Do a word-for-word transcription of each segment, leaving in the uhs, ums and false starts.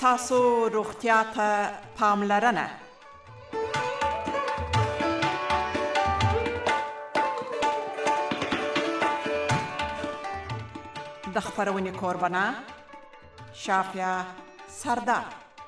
ستاسو روغتیا ته پاملرنه. د خپرونې کوربنه شافیا سردار.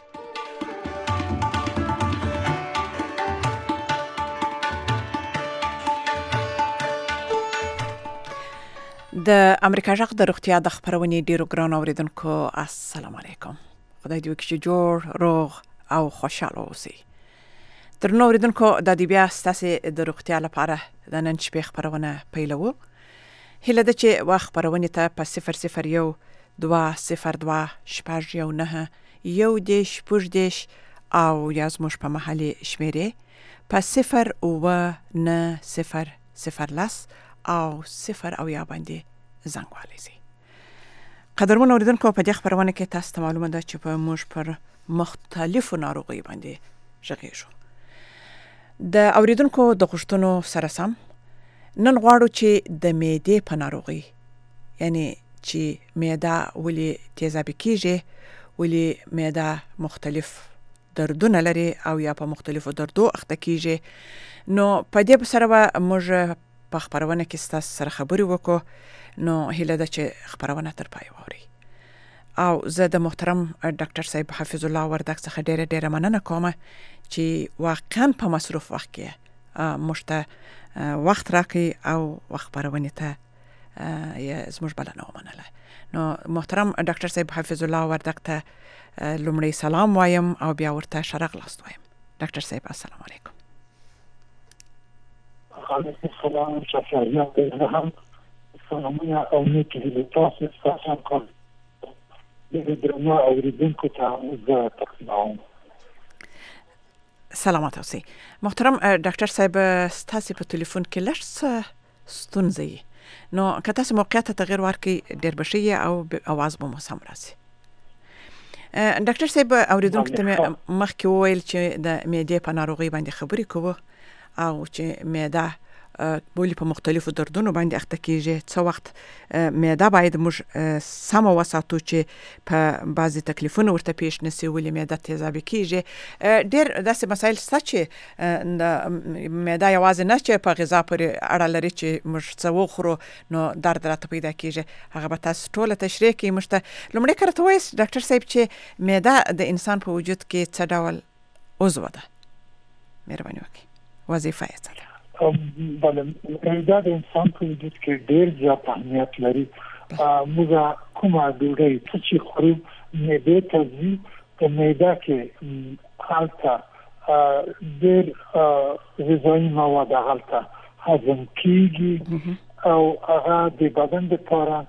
د امریکا جغ د روغتیا د خپرونې ډیرو ګران اوریدونکو السلام علیکم. خدای دې وکړي چې جوړ روغ او خوشاله اوسئ. درنو اوریدونکو د دې بیا ستاسو د روغتیا لپاره د نن شپې خپرونه پیلوو. هیله ده چې وا خپرونې ته په صفر صفر یو دوه صفر دوه شپږ یو نه یو دیش پوش دیش او یا زموږ په محلي شمیرې په صفر اوه نه صفر صفر لس او صفر او یا باندې زنګ والئ. قدرمن اوریدونکو په دې خپرونه کې تاسو ته معلومه ده چې په موږ پر مختلفو ناروغیو باندې غږیږو. د اوریدونکو د غوښتنو سره سم نن غواړو چې د معدې په ناروغي، یعنی چې معده ولې تیزابي کیږي، ولې معده مختلف دردونه لري او یا په مختلفو دردو اخته کیږي، نو په دې سره به موږ په خپرونه کې ستاسو سره خبرې وکړو. نو هیله ده چې خپرونه تر پای واورئ. او زه د محترم ډاکټر صاحب حفظ الله وردګ څخه ډیره ډیره مننه کوم چې واقعا په مصروف وخت کې موږ ته وخت راکړي او خپرونه ته زموږ بلنه ومنله. نو محترم ډاکټر صاحب حفظ الله وردګ ته لومړی سلام وایم او بیا ورته ښه راغلاست وایم. ډاکټر صاحب السلام علیکم. علیکم السلام. شکریه هم سلامونه او نیکی هیلې تاسو ستاسو کار د درنو اوریدونکو ته زه تقدیموم. سلامات اوسئ. محترم ډاکټر صاحب ستاسو په ټلیفون کې لږ څه ستونزه، نو که تاسو موقعیت ته تغیر ورکړئ ډېر به ښه او اواز به مو سم راشي. ډاکټر صاحب اوریدونکو ته مې مخکې وویل چې د معدې په ناروغۍ باندې خبرې کوو او چې معده ولې په مختلفو دردونو باندې اخته کیږي. څه وخت معده باید موږ سمه وساتو چې په بعضې تکلیفونه ورته پیش نشي، ولې معده تیزابي کیږي. ډېر داسې مسایل شته چې معده یوازې نه چې په غذا پورې اړه لري چې موږ څه وخورو نو درد راته پیدا کیږي، هغه به تاسو ټوله تشریح کړئ. موږ ته لومړی کار ته ووایاست ډاکټر صاحب چې معده د انسان په وجود کې څه ډول عضو ده؟ مهرباني وکړئ، وظیفه یې څه ده؟ بله، معده د انسان په وجود کې ډېر زیات اهمیت لري. موږ کومه ډوډۍ څه چې خورو معدې ته ځي، په معده کې هلته ډېر غذایي مواد هلته هضم کیږي او هغه د بدن لپاره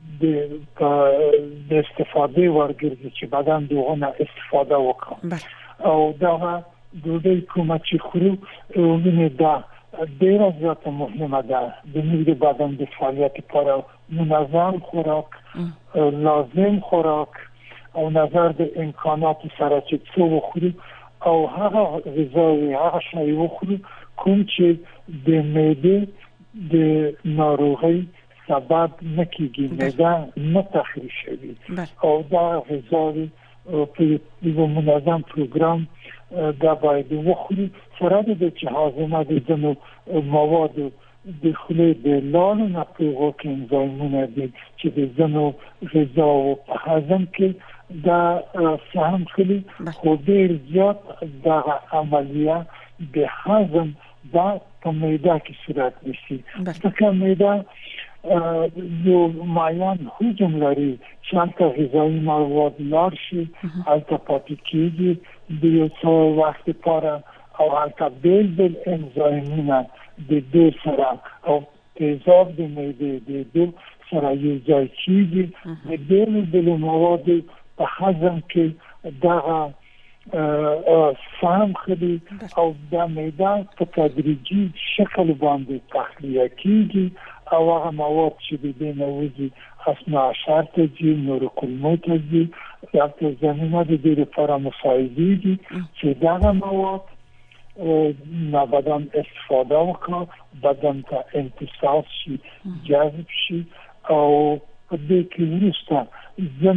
د استفاده ورګرځي چې بدن دغه نه استفاده وکړي. او دا ډوډۍ کومه چې خورو وینې ده ډیره زیاته مهمه ده. د موږ د بدن د فعالیت لپاره منظم خوراک، لازم خوراک او نظر د امکاناتو سره چې څه وخورو او هغه غذاوي هغه شی وخورو کوم چې د معدې د ناروغۍ سبب نه کیږي، معده نه تخریب شوي او دا غذاوي په یو منظم پروګرام دا باید وخوري. سره د چې هاضمه د ځینو موادو د خولې د لارو نه په هغو کې انزایمونه دي چې د ځینو غذاو په هضم کې دا سهم خلي، خو ډېر زیات دغه عملیه د هضم دا په معده کې صورت نیسي. ځکه معده یو معین حجم لري چې هلته غذایي مواد لاړ شي، هلته پاتې کېږي د یو څه وخت لپاره او هلته بیل بیل انزایمونه د دو سره او تیزاب د معدې د دو سره یو ځای کېږي. د بیلو بیلو موادو په هضم کې دغه سهم خلي او د معده په تدریجي شکل باندې تخلیه کېږي او هغه مواد چې د دې نه وځي اثنا عشر ته ځي، نورو کولمو ته ځي. هلته زمینه د دې لپاره مساعدېږي چې دغه مواد نه بدن استفاده وکړي، بدن ته امتصاص شي، جذب شي او په دې کې وروسته ځینې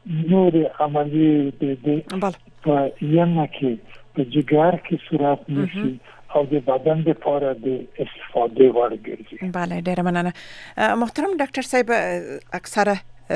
نور عملیه د په ینه کې په جګر کې صورت نیسي او د بدن لپاره د استفاده وړ ګرځي. بله ډیره مننه. محترم ډاکټر صاحب اکثره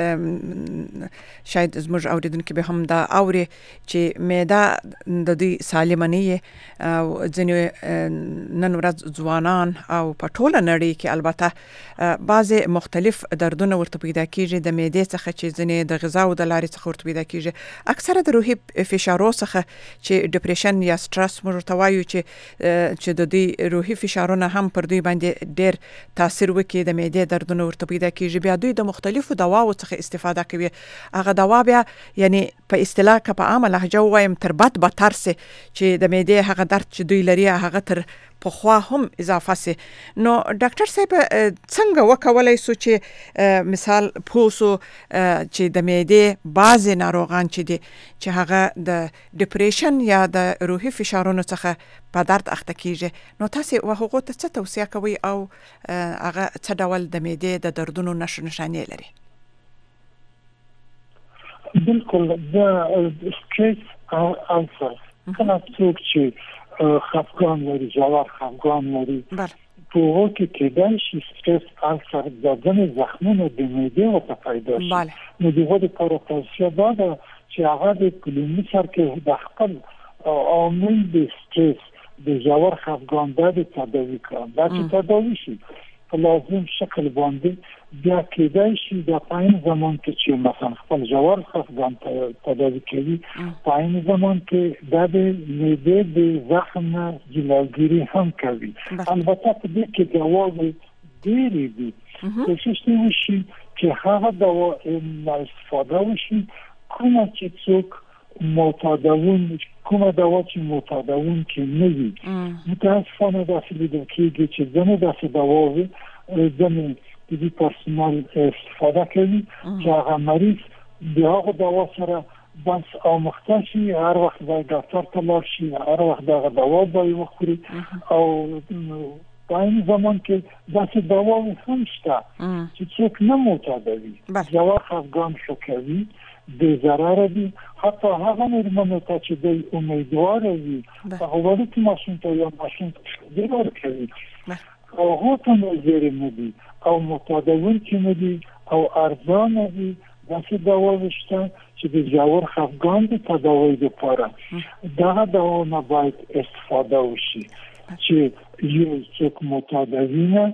شاید زموږ اوریدونکو به هم دا اوري چې معده د دې سالمه نه او ځینې نن ورځ ځوانان او په ټوله نړۍ کې البته بعضې مختلف دردونه ورته پیدا کیږي د معدې څخه چې ځینې د غذا او د لارې څخه ورته پیدا کیږي، اکثره د روحي فشارو څخه چې ډیپریشن یا سټرس موږ ورته وایو چې چې د دې روحي فشارونه هم پر دوی باندې ډېر تاثیر وکړي، د معدې دردونه ورته پیدا کیږي، بیا دوی د مختلفو دواو څخه استفاده کوي. هغه دوا بیا یعنی په اصطلاح که په عامه لهجه ووایم تر بد بدتر سي چې د معدې هغه درد چې دوی لري هغه تر پخوا هم اضافه سي. نو ډاکټر صاحب څنګه وکولای سو چې مثال پوسو چې د معدې بعضې ناروغان چې دي چې هغه د ډیپریشن یا د روحي فشارونو څخه په درد اخته کیږي، نو تاسو و هغو ته څه توصیه کوئ او هغه څه ډول د معدې د دردونو نښو نښانې لري؟ بالکل دا سټریس او السر کله څوک چې خفګان لري، ژور خفګان لري، په هغو کې کېدای شي سټریس السر د ځینې زخمونو د معدې ورته پیدا شي. نو د هغو دپاره توصیه دا ده چې هغه د کلینیک سر کې د خپل عامل د سټریس د ژور خفګان دا د تداوي کړم دا چې تداوي شي په لازم شکل باندې بیا کېدای شي د پاین زمان کې چې مثلا خپل ژور خفګان تداوي کوي، پاین زمان کې دا د معدې د زخم نه جلوګیري هم کوي. البته په دې کې دواوې ډېرې دي، کوشش دې وشي چې هغه دوا استفاده وشي کومه چې څوک معتادون کومه دوا چې معتادون کې نه وي. متاسفانه داسې لیدل کېږي چې ځینې داسې دواوې ځینې د دې پرسونال استفاده کوي چې هغه مریض د هغو دوا سره بس آموخته شي، هر وخت باید ډاکټر ته لاړ شي، هر وخت دغه دوا باید وخوري. او په این زمان کې داسې دواوې هم شته چې څوک نه معتادوي، ژور خفګان ښه کوي، بې ضرره دي. حتی هغه مېرمنو ته چې دوی امیدواره وي هغه وړوکي ماشوم ته یا ماشوم ته شیدې ورکوي، هغو ته مضرې نه دي او معتادوونکي نه دي او ارزانه دي. داسې دواوې شته چې د ژور خفګان د تداوۍ لپاره دغه دواونه باید استفاده وشي چې یو څوک معتادوي نه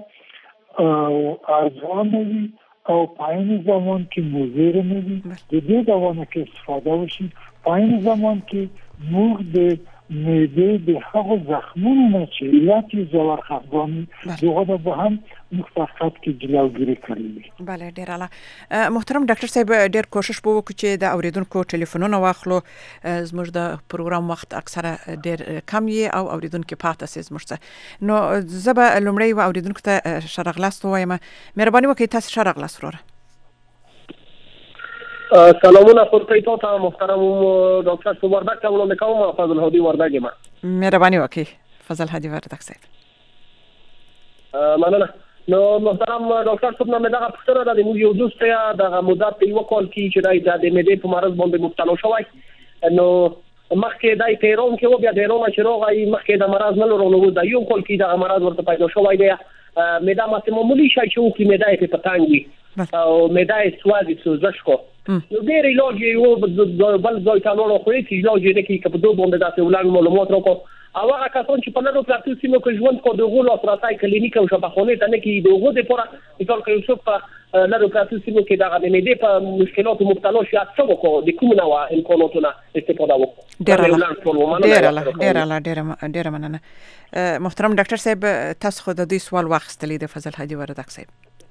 او ارزانه وي او پایین زمان کې مضر نه وي. د دې دواونه کې استفاده وشي پایین زمان کې موږ د معدې د هغو زخمونو نه چې علت یې ژور خفګان دغه به هم مختصات کې جلوګیري کړي. بله ډېر اعلی. محترم ډاکټر صاحب ډېر کوشش به وکړو چې د اوریدونکو ټلیفونونه واخلو، زموږ د پروګرام وخت اکثره ډېر کم یې او اوریدونکو پاتې سي زموږ څخه. نو زه به لومړی و اوریدونکو ته ښه راغلاست ووایم. مهرباني وکړئ تاسو ښه راغلاست وروره. سلامونه خورتای تا ته محترم ډاکټر صاحب وردک ته وړاندې کوم. فضل هادي وردک یم. مهرباني وکړئ فضل هادي وردک صاحب. مننه. نو محترم ډاکټر صاحب نن دغه پوښتنه ده، موږ یو دوست یا دغه مدت په یو کال کې چې دای د معدې په مرض باندې مبتلا شوی، نو مخکې دای پیرون کې و بیا پیرون چې راغی مخکې د مرض نه لرونو د یو کال کې دغه مرض ورته پیدا شوی دی. معده ماته معمولی شای چې او کې معده یې په تنګي او معده یې سوازي سوزش کو، نو ډېر علاج یې و بل ځای ته لاړو خو هیڅ علاج یې نه کېږي. که په دوه باندې داسې ولاړ معلومات راکړو او هغه کسان چې په لرو پراتو سیمو کې ژوند کو دغه لاسرسي کلینیک او شفاخانه ته نه کېږي، دغه د پوره مثال کې یو څوک په لرو پراتو سیمو کې دغه د معدې په مشکلاتو مبتلا شي څه وکړو، د کوم نوع امکاناتونه استفاده وکړو. ډېر اعلی ډېر اعلی ډېر مننه. محترم ډاکټر صاحب تاسو خو د دې سوال واخیستلی د فضل هادي وردک صاحب.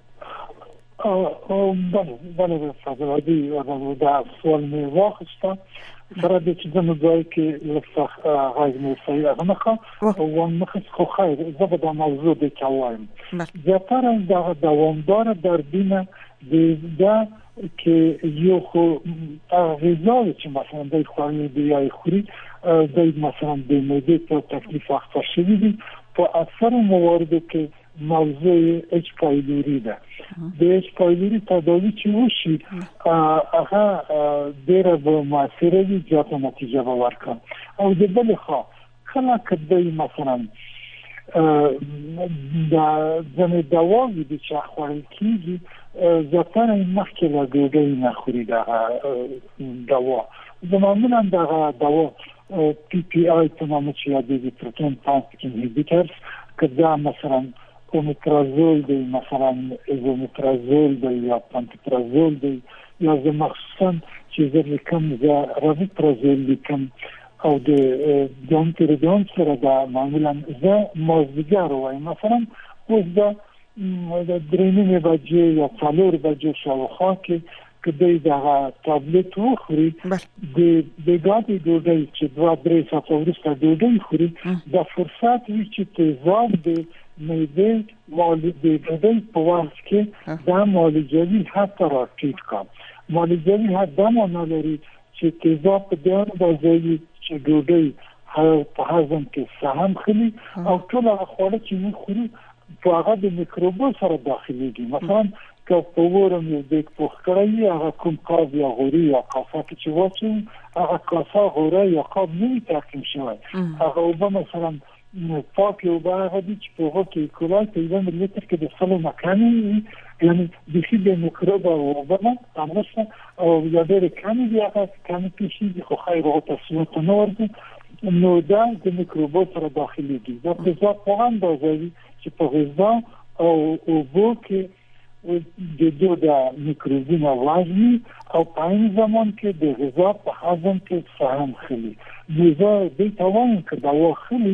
او بله بله فضل هادي دا سوال مې واخیسته سره د چې زموږ ځای کې لږ غږ مې صحیح اغنخه او مخص خو خیر زه به دا موضوع د چوایم زیاتره دغه دوامدار دردونه دا که یو خو غذایی چې مثلا د خوړل دی یا خوري د مثلا د معدې ته تکلیف اخته شوی دي په اکثر مواردو کې موضوع اچ پایلوری ده د اچ پایلوری تداوی چې وشي هغه ډیره به موثره وي ځکه نتیجه به ورکړي او د بل خوا کله کدی مثلا دا ځنې دواوې د چا خوړل کېږي ځکه مخکې له ډوډۍ نه خوري دغه دوا معمولا دغه دوا پی پی آی په نامه چې یادېږي پروتون پامپ انهیبیټرز که دا مثلا اومیپرازول دی مثلا ایزومیپرازول دی یا پانتوپرازول دی یا زه مخصوصا چې زه لیکم زه راویپرازول لیکم او د دانتریدون سره دا معمولا زه مازدیګر وایم مثلا اوس دا د درې نیمې بجې یا څلور بجې شاوخوا کې که دی دغه تابلت وخوري د ګاډې ډوډۍ چې دوه درې ساعته وروسته ډوډۍ خوري دا فرصت وي چې تیزاب د معدې د ډوډۍ په وخت کې دا معالجوي حد ته راټیټ کړي معالجوي حد دا معنا لري چې تیزاب په دې اندازه وي چې ډوډۍ په هضم کې سهم خلي او ټول هغه خواړه چې موږ خورو په هغه د میکروبو سره داخليږي مثلا که په ورم یو د پوښ کړی هغه کوم قاب یا غوري یا کاسه چې واچو هغه کاسه غوري یا قاب نه تحکیم شوی هغه وب مثلا پاک یو هغه د چې په هغه کې کولای ته یو ملتر کې د سلو مکاني یعنی د شي د میکروب او وبنه تاسو او یا ډېر کمی دی هغه کمی پیشي د خو خیر او تاسو ته نور دي نو دا د میکروبو سره داخليږي دا په ځا په اندازه چې په غذا او اوبو کې د دوه د میکروبونو وزن او په این زمان کې د غذا په هضم کې سهم خلی دا د توان کې دا وخلی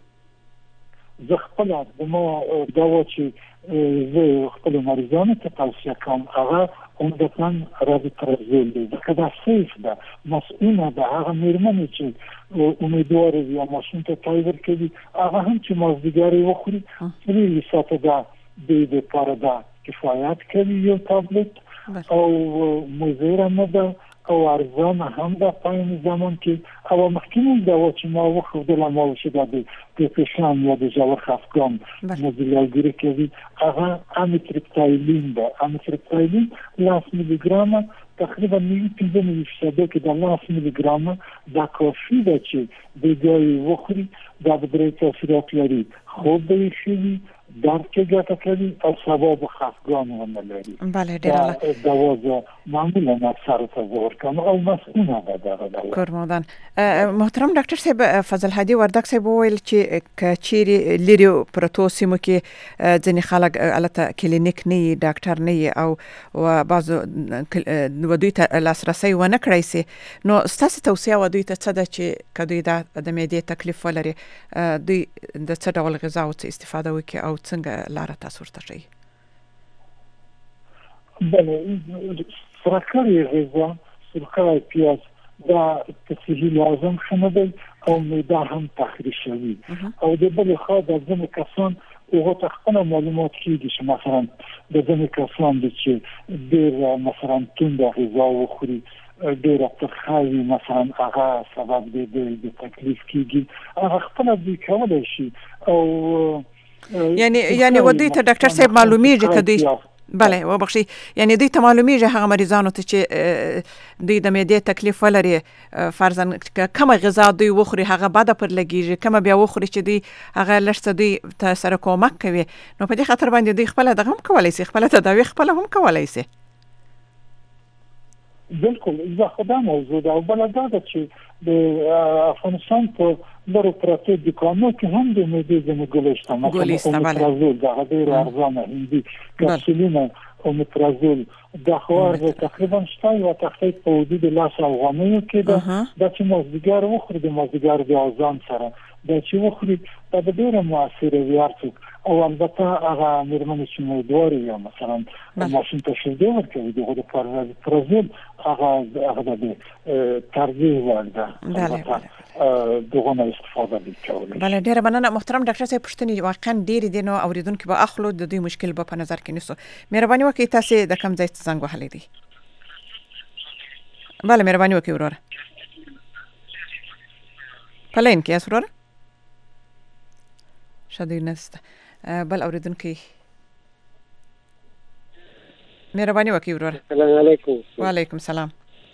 زه خپل د ما دوا چې زه خپل مریضانو ته توصیه کوم هغه عمدتاً رابطرازول دی ځکه دا سیف ده مسئوله ده هغه مېرمنې چې امیدواره وي یا ماشوم ته چای ورکوي هغه هم چې مازدیګر یې وخوري درې ساعته ده د دپاره ده کفایت کوي یو تابلت او مضره نه ده او ارزانه هم ده په این زمان کې او مخکې دوا چې ما وخوردله ما وشده د دپرشن یا د ژور خفګان مزیلګیري کوي هغه امیتریپتایلین ده امیتریپتایلین لس میلی ګرامه تقریبا نوي پنځه نوي فیصده کې د لس میلی ګرامه دا کافي ده چې د ګای وخوري دا به درې تاثیرات لري خوب به یې ښه وي درد کې ګټه کوي او سبا به خفګان ونه لري بله ډېره دوا زه معمولا اکثره ته زه ورکوم او مسؤونه ده دغه دوا کورمودان محترم ډاکټر صاحب فضل هادي وردګ صاحب وویل چې که چیرې لرې پرتو سیمو کې ځینې خلک هلته کلینیک نه وي ډاکټر نه وي او بعضو دوی ته لاسرسی ونه کړی سي نو ستاسې توصیه و دوی ته څه ده چې که دوی د معدې تکلیف ولري دوی د څه ډول غذا او څه استفاده وکړي او څنګه لاره تاسو ورته ښیي؟ بله سرکړی غذا سرکړی پیاز دا تصحیح لازم ښه نه دی او معده هم تخریشوي او د بلې خوا د ځینې کسان هغه ته خپله معلومات کېږي چې مثلا د ځینې کسان دي چې ډېر مثلا تونده غذا وخوري ډېره ترخه وي مثلا هغه سبب د تکلیف کېږي هغه خپله دوی کولی شي او یعنی یعنی و دوی ته ډاکټر صاحب معلومیږي که دوی بله وبخښئ یعنی دوی ته معلومیږي هغه مریضانو ته چې دوی د معدې تکلیف ولري فرضاً کومه غذا دوی وخوري هغه بده پر لګیږي کومه بیا وخوري چې دوی هغه لږ څه دوی ته سره کومک کوي نو په دې خاطر باندې دوی خپله دغه هم کولی شي خپله تداوي خپله هم کولی شي بالکل زه خدا موضوع ده او بله دا ده چې د افغانستان په لرو پراتو دکانو کې هم د معدې ځینې ګولۍ شته مثلا اومیپرازول دغه ډېر ارزانه هندي کپسولونه اومیپرازول دا خوار تقریبا شته یوه تختې په حدود لس افغانیو کې ده دا چې مازدیګر وخوري د مازدیګر د اذان سره دا چې وخوري دا به ډېره مؤثره وي هر څوک او البته هغه مېرمنې چې امیدوارې یا مثلا ماشوم ته شیدې ورکوي د هغو دپاره پرازول هغه هغه د ترجیح وړ ده البته دغه نه استفاده دي کولی بله ډېره مننه محترم ډاکټر صاحب پوښتنې واقعا ډېرې دي نو اورېدونکي به اخلو د دوی مشکل به په نظر کې نیسو مهرباني وکړئ تاسې د کوم ځای څخه زنګ وهلی دی بله مهرباني وکړئ وروره په لاین کې یاست وروره ښه دوی نسته بل اوریدونکو مهرباني وکړئ ورور. السلام علیکم. وعلیکم السلام.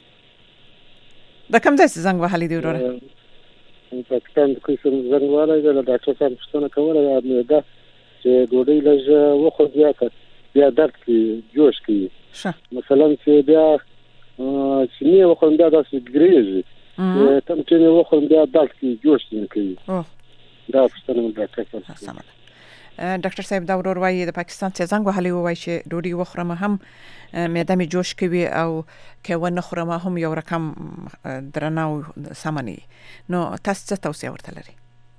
دا کوم ځای زنګ وهلی دی ورور؟ پاکستان د کوم زنګ وهلی دی؟ د ډاکټر صاحب پوښتنه کوله دا چې ډوډۍ لږ وخورو زیاته بیا درد کوي جوش کوي مثلا چې بیا چې نه وخورم بیا داسې ګریږي تم چې نه وخورم بیا درد کوي جوش نه کوي. دا پوښتنه مې ډاکټر صاحب سمه ده. ډاکټر صاحب دا ورور وایي د پاکستان څخه زنګ وهلی وایي چې ډوډۍ وخورم هم معده مې جوش کوي او که ونه خورم هم یو رقم درنه او سمني. نو تاسو څه توصیه ورته لري؟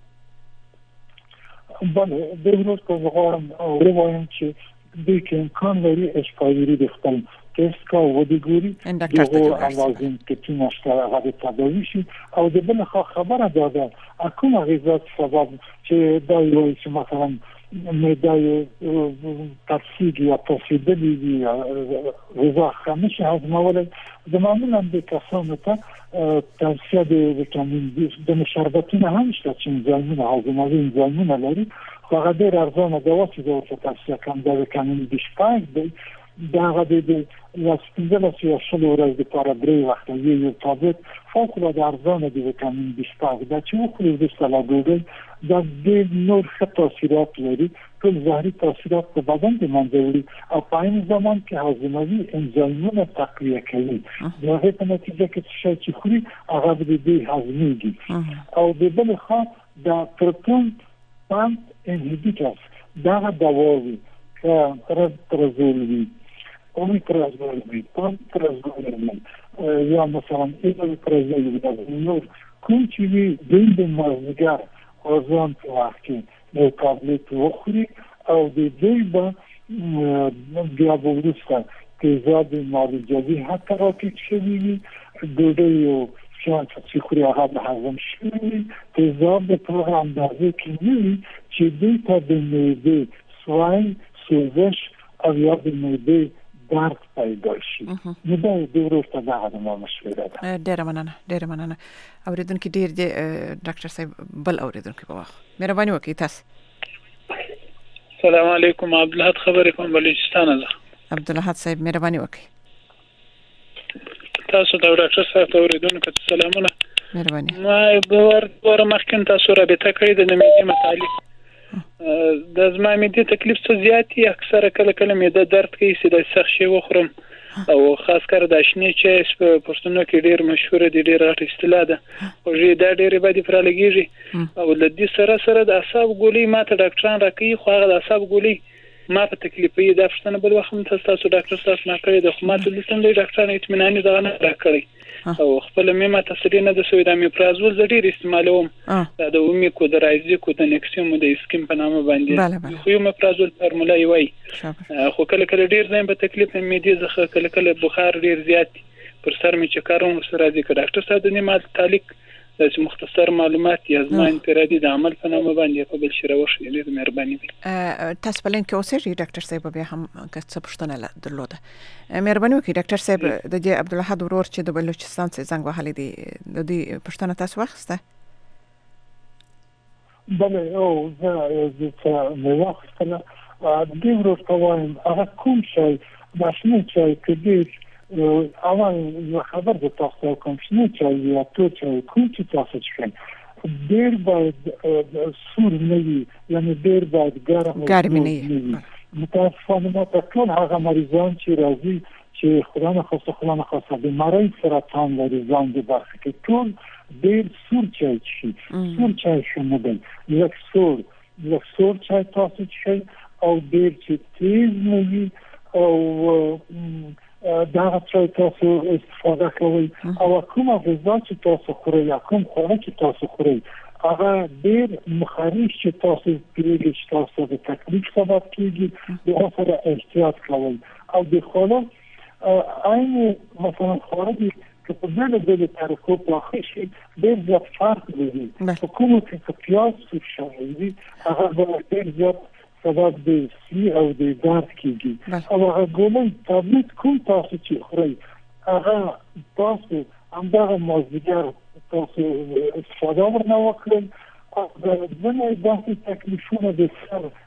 بله د ورځ په غوړم او وایم چې د کې امکان لري اشکایری د خپل تست کا ودی ګوري دغه لازم کې چې نشته هغه تداوی شي او د بل خبره ده کومه غذا سبب چې دا یو چې مثلا مدای تفسیری یا تفسیری دی غذا خامش هضمول معمولا به کسانو ته توصیه د ویتامین دی د مشرباتونه هم شته چې انزایمونه هضموي انزایمونه لري خو هغه ډېر ارزانه دوا چې د توصیه کوم د ویتامین بي شپږ دی دا غوډه د لاسپینځل چې شل ورځې لپاره درې وخت یو تابلت فوق العاده ارزانه د ویتامین بي شپږ دا چې خو د سلاډوډ دا د نور ښه تاثیرات لري ټول ظاهري تاثیرات په بدن کې منځوري او په عین زمان کې هاضموي انزایمونه تقویه کوي دا په نتیجه کې چې خوري هغه د دې هاضمېږي او د بل خوا د پروتون پامپ انهیبیټرز دا دواوي که ترازولوي اومیپرازول پانترازول یا مثلا ایزوپرازول نور کوم چې وي د مازدیګر ځان په وخت کې یو تابلت وخوري او د دې به بیا وروسته تیزاب مالجوي حتی راکې شوي وي ډوډۍ یو شان چې خوري هغه به هضم شوي تیزاب په هغه اندازه کې نه وي چې دوی ته د معدې سوای سوزش او یا د معدې درد پیدا شي. نو دا د وروسته دغه د ما مشوره ده. ډېره مننه ډېره مننه. اوریدونکو ډېر دی ډاکټر صاحب بل اوریدونکو په واخ مهرباني وکړئ تاسو. السلام علیکم عبدالحد خبرې کوم بلوچستان نه. عبدالحد صاحب مهرباني وکړئ. تاسو د ډاکټر صاحب اوریدونکو ته سلامونه. مهرباني. ما ور ور مخکې تاسو رابطه کړې د معدې متعلق د زما معدې تکلیف څه زیاتی اکثره کله کله معده درد کوي چې د سخت شی وخورم او خاص کر د شنه چې په پښتنو کې ډیر مشهور دي ډیر غټ اصطلاح ده او دا ډیر باندې پر لګیږي او د دې سره سره د اعصاب ګولۍ ماته ډاکټران راکړي خو هغه د اعصاب ګولۍ ما په تکلیفي د افشتنه بل وخت تاسو ډاکټر صاحب نه کړی د خدمات لسم دی ډاکټران اطمیناني دغه نه راکړي او خپل مې تاسو نه د سویدا میپرازول د ډیر استعمالوم دا د اومي کو د رایزي کو د نکسیوم د اسکیم په نامه باندې خو یو میپرازول فارمولا وي خو کله کله ډیر ځین په تکلیف مې دي ځکه کله کله بخار ډیر زیات پر سر مې چکرون سره دي ډاکټر صاحب د نیمه تعلق د مختصر معلومات یا زما انفرادي د عمل په نامه باندې په بل شری وشي ډیر مهرباني وي. تاسو په لینک اوسئ ډاکټر صاحب بیا هم که څه پوښتنه درلوده مهرباني وکړئ ډاکټر صاحب د دې عبدالحد ورور چې د بلوچستان څخه زنګ وهلی دی د دې پوښتنه تاسو واخیسته؟ بله او زه چې مې واخیستله د دې ورور ته وایم هغه کوم شی ماشیني چای که ډېر اول یو خبر د تاسو کوم شنو چې یا تو چې کوم چې تاسو څنګه ډېر باید سور نه وي یعنی ډېر باید ګرم ګرم نه وي متاسفانه ما ته ټول هغه مریضان چې راځي چې خدای نه خواسته خدای نه خواسته بیماری سرطان لري ځان دې برخه کې ټول ډېر سور چای شي سور چای شنه دی یک سور یک سور چای تاسو شي او ډېر چې تیز نه وي او دا چې تاسو استفاده کوئ او کومه غذا چې تاسو خورئ یا کوم خواړه چې تاسو خورئ هغه ډېر مخارج چې تاسو پیږي چې تاسو د تکلیف سبب کیږي د اوسره احتیاط کوئ او د خوړو عین مثلا خوړو چې په بل بل طریقو پخې شي ډېر زیات فرق لري په کومه چې پیاز شوی هغه ډېر زیات سبب د سی او د درد کیږي او هغه ګولۍ تابلت کوم تاسو چې خورئ هغه تاسو همدغه مازدیګر تاسو استفاده ورنه وکړئ او د ځینې داسې تکلیفونه د سر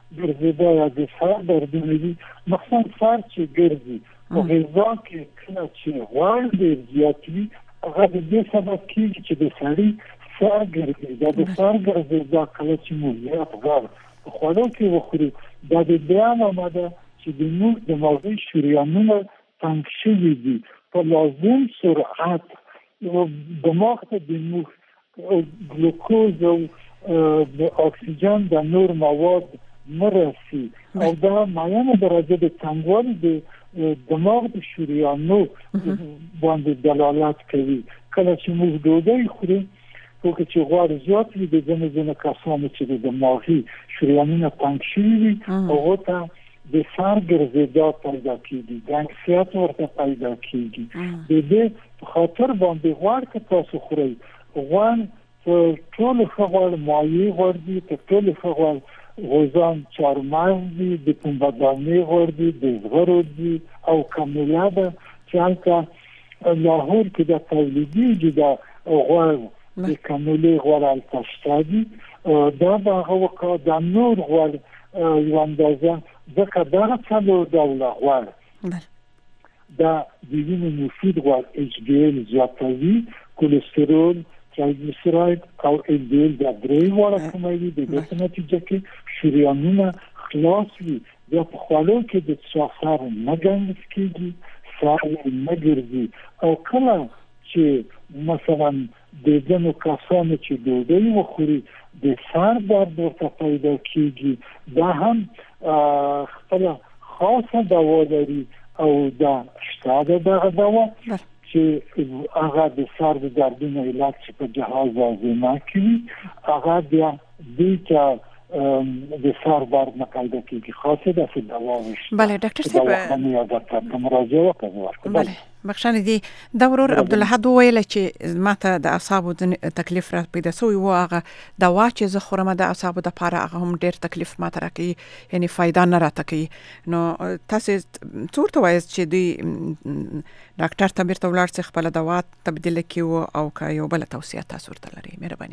ګرځېدا یا د سر دردونه دي مثلا سر چې ګرځي په غذا کې کله چې غوړ ډېر زیات وي هغه د دې سبب کېږي چې د سړي سر ګرځي دا د سر ګرځېدا کله چې موږ زیات غوړ په خوړو کې وخورو دا د درېیمه ماده چې د موږ د مغزي شریانونه تنګ شوي دي په لازم سرعت دماغ ته د موږ ګلوکوز او د اکسیجن د نور مواد مرسي او دا معینه درجه د تنګوالي د دماغ د شریانو باندې دلالت کوي کله چې موږ ډوډۍ خورو وکړو چې غوړ زیات وي د ځینو ځینو کسانو چې د دماغي شریانونه تنګ شوي وي هغو ته د سر ګرځېدا پیدا کېږي د انکسیت ورته پیدا کېږي د دې په خاطر باندې غوړ که تاسو خورئ غوړ په ټولو ښه غوړ مایع غوړ دي په ټولو ښه غوړ غوزان چارمغز دي د پنبهدانې غوړ دي د زغرو دي او کموله ده چې هلته لاهور کې د تولیدېږي دا غوړ د کمولې غوړ هلته شته دي دا به هغه وکړه د نور غوړ یوه اندازه ځکه دغه څلور ډوله غوړ دا د وینې مفید غوړ اچ ډي ال زیاتوي کولېسترول ترایګلیسیراید او ال ډي ال دا درې واړه کموي د دې په نتیجه کې شریانونه خلاص وي بیا په خوړو کې د سر نه ګنګس کېږي سر نه ګرځي او کله چې مثلا د ځینو کسانو چې ډوډۍ وخوري د سر درد ورته پیدا کېږي دا هم خپله خاصه دوا لري او دا شته ده دغه دوا چې هغه د سر د دردونو علاج چې په جهاز هاضمه کې وي هغه بیا دوی ته د سر درد نه پیدا کېږي خاصه داسې دوا وشته بله ډاکټر صاحب ډاکټر ته مراجعه وکړئ بله بخښنه دي دا ورور عبدالحد وویل چې ماته د اعصابو تکلیف را پیدا شوی و هغه دوا چې زه خورم د اعصابو دپاره هغه هم ډېر تکلیف ماته راکوي یعنې فایده نه راته کوي نو تاسې څه ورته وایاست چې دوی ډاکټر ته بیرته ولاړ شي خپله دوا تبدیله کړي او که یو بله توصیه تاسو ورته لرئ مهرباني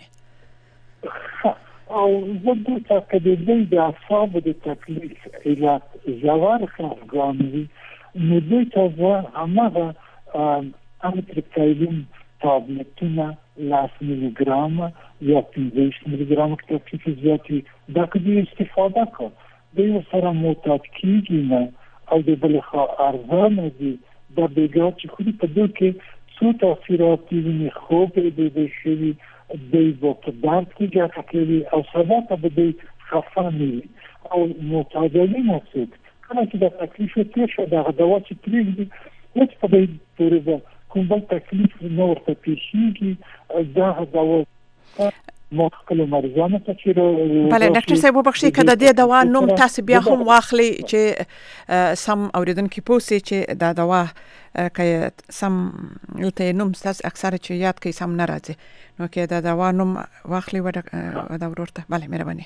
او زه دلته که د دوی د اعصابو د تکلیف علت ژور خفګان وي نو دوی ته زه هماغه امتریپتایلین تابلتونه لس میلی ګرامه یا پنځه ویشت میلی ګرامه که تکلیف زیات وي دا که دوی استفاده کړه دوی ورسره معتاد کېږي نه او د بلې خوا ارزانه دي دا بېګاه چې خوري په دوی کې څو تاثیرات دي وینې خوب یې بیده شوي دوی به په درد کې ګټه کوي او سبا ته به دوی خفه نه وي او معتادوي نه څوک کله چې د تکلیف تېر شو دغه دوا چې پرېږدي هېڅ په دوی پورې به کوم بل تکلیف نه ورته پېښېږي دغه دوا ما خپلو مریضانو ته چې بله ډاکټر صاحب وبخښئ که د دې دوا نوم تاسې بیا هم واخلئ چې سم اورېدونکي پوه سي چې دا دوا که سم دلته یې نوم ستاسې اکثره چې یاد کوي سم نه راځي نو که د دوا نوم واخلئ دا ورور ته بله مهرباني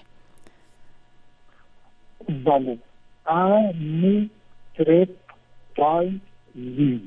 بله امیتریپتایلین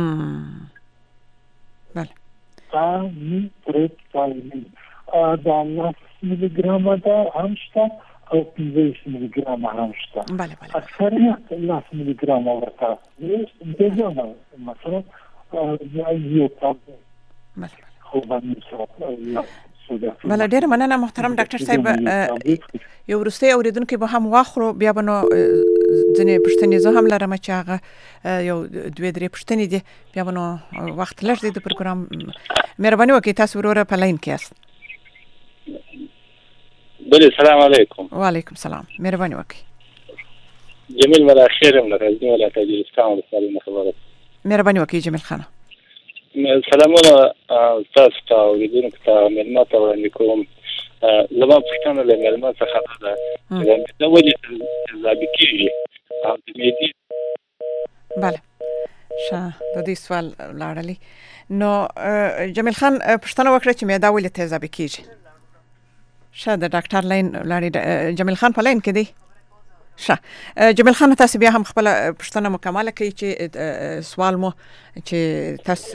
بله امیتریپتایلین دا لس میلی ګرامه ده هم شته او پنځه ویشت میلی ګرامه هم شته بله بله اکثریت لس میلی ګرامه ورته بېځانه مثلا یو تابلت خو باندې بله ډېره مننه محترم ډاکټر صاحب یو وروستی اورېدونکی به هم واخلو بیا به نو ځینې پوښتنې زه هم لرم چې هغه یو دوې درې پوښتنې دي بیا به نو وخت لږ دی د پروګرام مهرباني وکړئ تاسو وروره په لاین کې یاست بله سلام علیکم وعلیکم سلام مهرباني وکړئ جمیل ملا خیرم له غزني ولایت اجرستان ولسوالۍ نه خبره مهرباني وکړئ جمیل خانه سلامونه تاسو ته اورېدونکو ته مېلمه ته وړاندې کوم زما پوښتنه له مېلمه څخه دا ده چې د معده ولې تیزابي کېږي او د معدې بله ښه د دې سوال لاړلی نو جمیل خان پوښتنه وکړه چې معده ولې تیزابي کېږي ښه د ډاکټر لاین لاړې جمیل خان په لاین کې دی ښه جمیل خان تاسو بیا هم خپله پوښتنه مکمله کوي چې سوال مو چې تاسو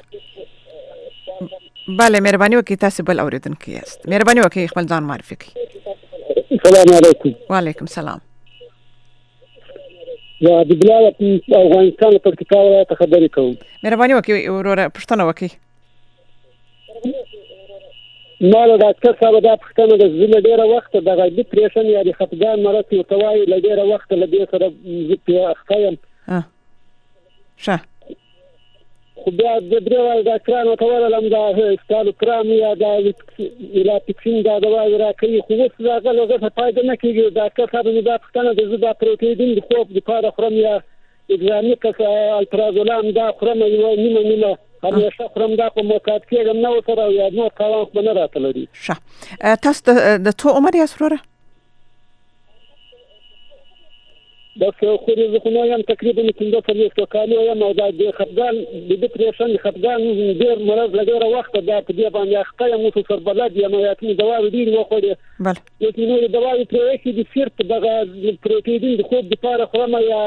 بله مهرباني وکړئ تاسو بل اورېدونکی یاست مهرباني وکړئ خپل ځان معرفي کړئ سلام علیکم وعلیکم سلام یا د بلاد افغانستان په ارتقا ته خبرې کوم. مهرباني وکړئ وروره پوښتنه وکړئ. ما له ډاکټر صاحب دا پوښتنه د زه له ډېره وخته دغه ډپریشن یا د خفګان مرض چې ورته وایي له ډېره وخته له دې سره زه پرې اخته یم. ښه خو بیا د درې واړو ډاکټرانو ته ورغلم دا سټالوپرام یا دا ایلاپیکسین دا دواوې راکوي خو اوس د هغه له ګټه فایده نه کېږي. ډاکټر صاحب مې دا پوښتنه د زه دا پروتیدین د خوب دپاره خورم یا اګزامینکس الپرازولام دا خورم یوه نیمه نیمه همیشه خورم دا خو محتاط کېږم نه ورسره او یا نور تاوان خو به نه راته لري. ښه تاسو د څو عمر یاست وروره؟ بس خو زه خو نو یم تقریبا پنځه څلوېښت کالو یم او دا د خفګان د ډپریشن د خفګان ډېر مرض له ډېره وخته دا په دې باندې اخته یم. اوس سربلد یم یا کومې دواوې ډېرې وخوړې لیکن نورې دواوې پرې ایښې د صرف دغه پروتیدین د خوب دپاره خورم یا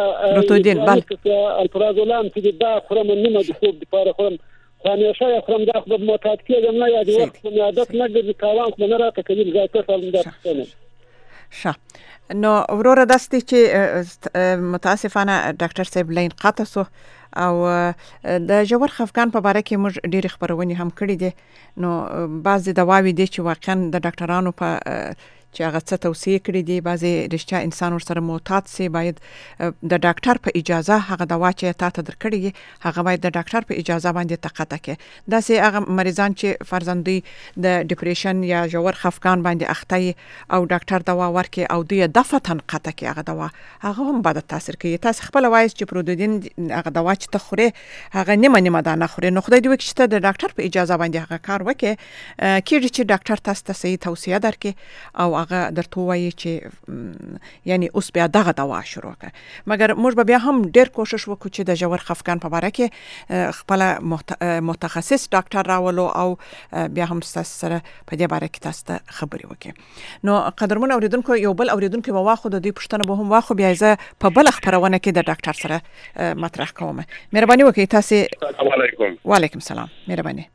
الپرازولام چې دا خورم نیمه د خوب دپاره خورم خو همیشه یې خورم دا خو به محتاط کېږم نه یا د وخت په مې عادت نه ګرځي تاوان خو به نه راته کوي. ډاکټر صاحب دا پوښتنه. ښه نو وروره داسې دی چې متاسفانه ډاکټر صاحب لین قطع سو او د ژور خفګان په باره کې موږ ډېرې خپرونې هم کړې دي. نو بعضې دواوې دي چې واقعا د ډاکټرانو په چې هغه څه توصیه کړې دي بعضې رښتیا انسان ورسره محتاط سي. باید د ډاکټر په اجازه هغه دوا چې تا ته درکړې وي هغه باید د ډاکټر په اجازه باندې تقاطع کړي. داسې هغه مریضان چې فرضاً دوی د ډپریشن یا ژور خفګان باندې اخته او ډاکټر دوا ورکړي او دوی دفعتاً قطع کړي هغه دوا هغه هم بد تاثیر کوي. تاسو خپله وایاست چې پروتیدین هغه دوا چې ته خورې هغه نیمه نیمه دانه خورې. نو خدای دې وکړي چې ته د ډاکټر په اجازه باندې هغه کار وکړې کېږي چې ډاکټر تاسو ته صحیح توصیه درکړي او هغه درته وایي چې یعنی اوس بیا دغه دوا شروع کړه. مګر موږ به بیا هم ډېر کوشش وکړو چې د ژور خفګان په باره کې خپله متخصص ډاکټر راولو او بیا هم ستاسو سره په دې باره کې تاسو ته خبرې وکړي. نو قدرمن اوریدونکو یو بل اوریدونکو به واخو د دې پوښتنه به هم واخو بیا زه په بل خبرونه کې د ډاکټر سره مطرح کوم. مهرباني وکړئ تاسو. السلام علیکم. وعلیکم السلام. مهرباني.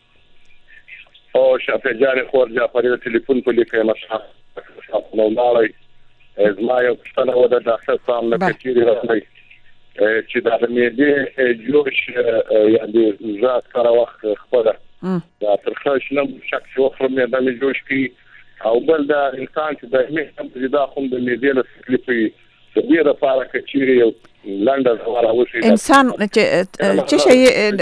او شافع جاري خور جعفري د ټلیفون په لیکه مشهور نو مالای زما یو پوښتنه و د ډاکټر صاحب نه کچېرې راغلی چې دا د معدې جوش یا د ذات سره وخت خپله دا ترخه شنه شک چې وخورم معده مې جوش کړي او بل دا انسان چې دایمي هم دا خو د معدې له تکلیفي د دې لپاره کچېرې یو لنډه دوا راوشي انسان چې چې شي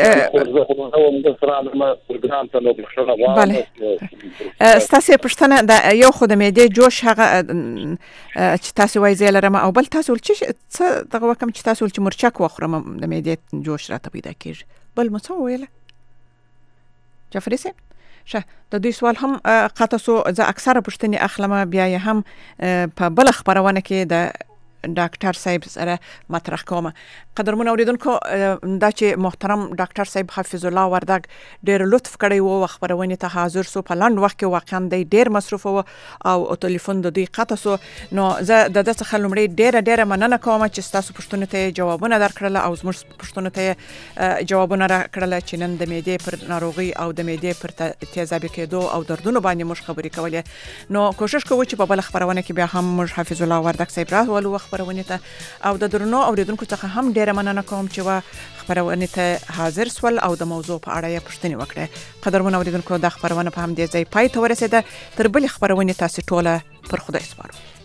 بله ستاسو پوښتنه د یو خو د معدې جوش هغه چې تاسو وایي زه لرم او بل تاسو چې څه دغه وکم چې تاسو چې مرچک وخورم د معدې جوش راته پیدا کېږي بل مو څه ویله جعفري صاحب. شه د دوی سوال هم قطع سو. زه اکثره پوښتنې اخلم بیا یې هم په بل خبرونه کې د ډاکټر صاحب سره مطرح کوم. قدرمن اوریدونکو دا چې محترم ډاکټر صاحب حفظ الله وردګ ډېر لطف کړی وو خبرونه ته حاضر سو په لاند وخت کې واقعا د ډېر مصروف وو او ټلیفون د دوی قطع سو. نو زه د دې څخه لمړی ډېر ډېر مننه کوم چې تاسو پوښتنه ته جوابونه درکړل او زموږ پوښتنه ته جوابونه راکړل چې نن د معدې پر ناروغي او د معدې پر تیزابي کېدو او دردونو باندې موږ خبرې کولې. نو کوشش کوو چې په بل خبرونه کې بیا هم موږ حفظ الله وردګ صاحب راولو خبرونه ته او د درنو اوریدونکو څخه هم ډېر مننه کوم چې وا خبرونه ته حاضر سول او د موضوع په اړه یې پوښتنه وکړه. قدرمن اوریدونکو د خبرونه په هم دې ځای پای ته ورسېده. تر بل خبرونه تاسو ټوله پر خدای سپارو.